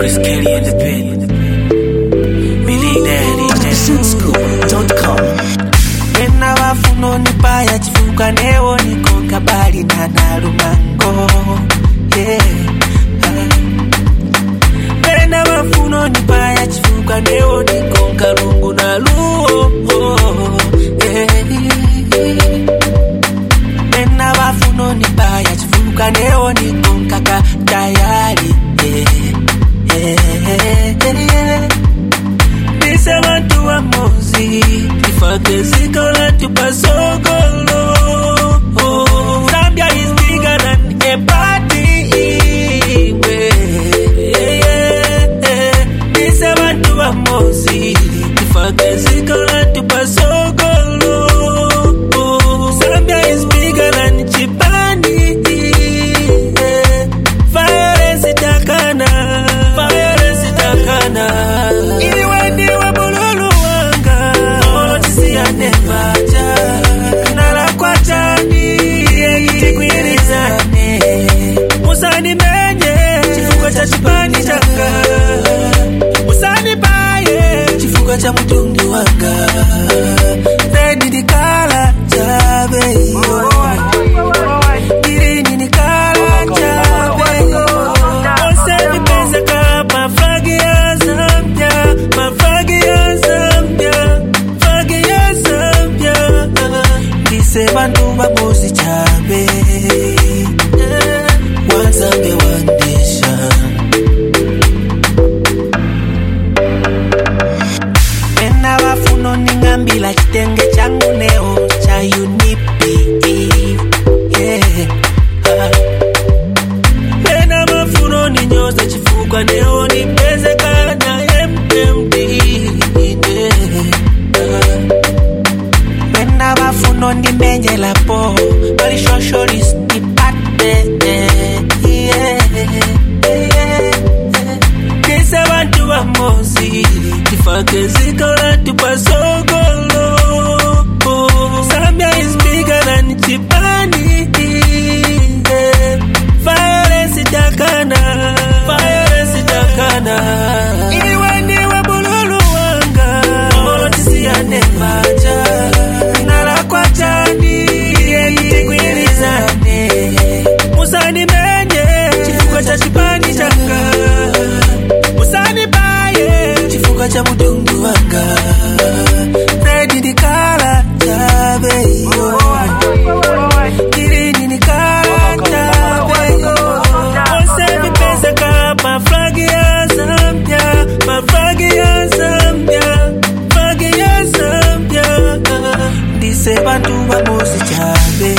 Chris Kelly in the pen. Believe that Suitscoop.com. Ena wafuno nipaya chifuka neo niko kabali na narumango. Ena wafuno nipaya chifuka neo niko karungu na luo. Ena wafuno nipaya chifuka neo niko kaka tayari. Dise watu wa mozi Ifake zikola tupasogolo. Zambia is bigger than a party. Dise watu wa mozi Ifake zikola tupasogolo. Zambia is bigger than Chipani. Fire sitakana. Fire sitakana. Musani menye chifuka cha chipani changa. Musani baye chifuka cha mutungi wanga. Ready dikala chabe. Irini nikala chabe. Ose vipesa kama fragi ya Zambia. Mafragi ya Zambia. Fragi ya Zambia. Dise bantu babosi chabe. Zambia one nation. Ena wafuno ningambila kitenge changu neo cha unipi. Ena wafuno ninyoza chifuka neo nipeze kana MMD. Ena wafuno nimenye lapo bali shoshoris nipate. Kisa watu wa mozi Ifake zikola tupasogolo. Zambia is bigger than Chipani. Fire sitakana. Fire sitakana. Iwe niwe bululu wanga. Olotisi ya nemaja. Nala kwa chani. Itikwilizane. Musani menye chifuka cha chipani changa. Musani baye chifuka cha mutungu wanga. Ready dikala chabe. Irini nikala chabe. Ose vipesa kama fragi ya Zambia. Mafragi ya Zambia. Fragi ya Zambia. Dise bantu babosi chabe.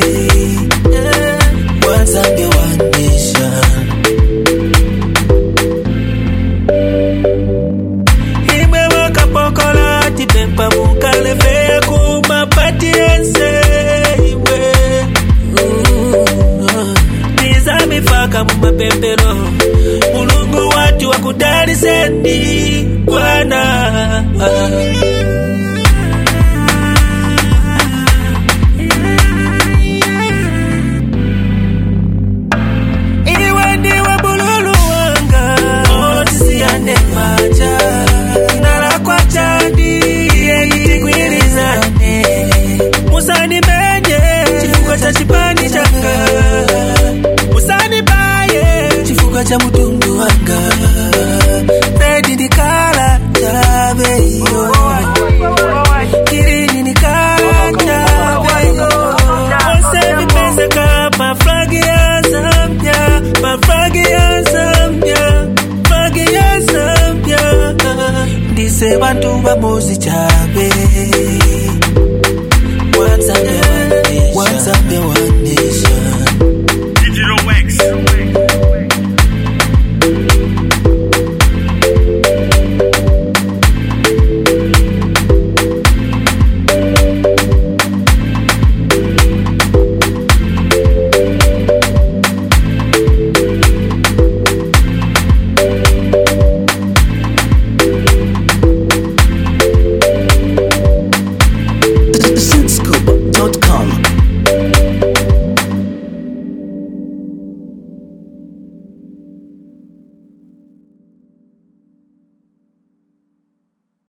Zambia one nation. Hime waka pokola tipepa mukale fea kuma patiense. Nizami faka mumapempero. Mulungu watu wakudari sendi Bwana. Musani menye chifuka cha chipani changa. Musani baye chifuka cha mutungu wanga. Ready dikala chabe. Irini nikala chabe. Ose vipesa kama fragi ya Zambia. Mafragi ya Zambia. Fragi ya Zambia. Dise bantu babosi chabe.